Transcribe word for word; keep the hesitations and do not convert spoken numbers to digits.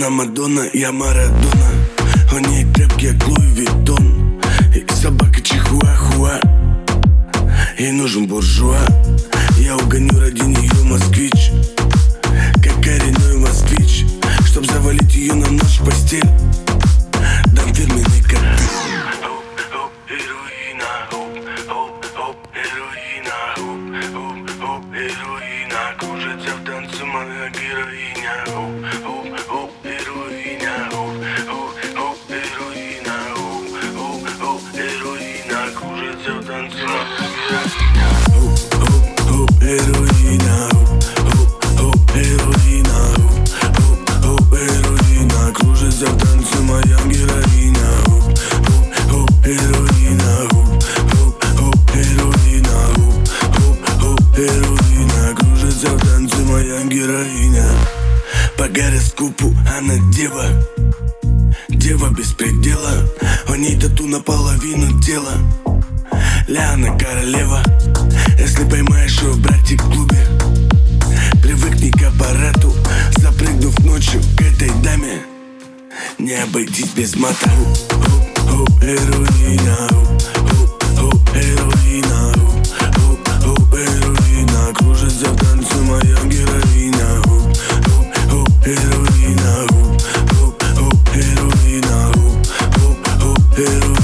Она Мадонна, я Марадона. У ней крепкий, как Луи Виттон. И собака чихуахуа. Ей нужен буржуа. Я угоню ради нее москвич, как коренной москвич. Чтоб завалить ее на ночь в постель, дам фирменный коктейль. Хоп-хоп, heroína, хоп-хоп, heroína, хоп-хоп, heroína. Кружится в танце моя героиня. Хоп-хоп, heroína, хоп-хоп, heroína, хоп-хоп, heroína. Кружится в танце моя героиня. Хоп-хоп, heroína, хоп-хоп, heroína, хоп-хоп, heroína. Кружится в танце моя героиня. Хоп-хоп, heroína, хоп-хоп, heroína, хоп-хоп, heroína. Кружится в танце моя героиня. По гороскопу она дева, дева без предела. У ней тату наполовину тела. Ляна королева. Если поймаешь ее, братик, в клубе, привыкни к аппарату. Запрыгнув ночью к этой даме, не обойтись без мата. Хоп-хоп, heroína, хоп-хоп, heroína, хоп-хоп, heroína. Кружится в танце моя героиня. Хоп-хоп, heroína, хоп-хоп, heroína, хоп-хоп, heroína.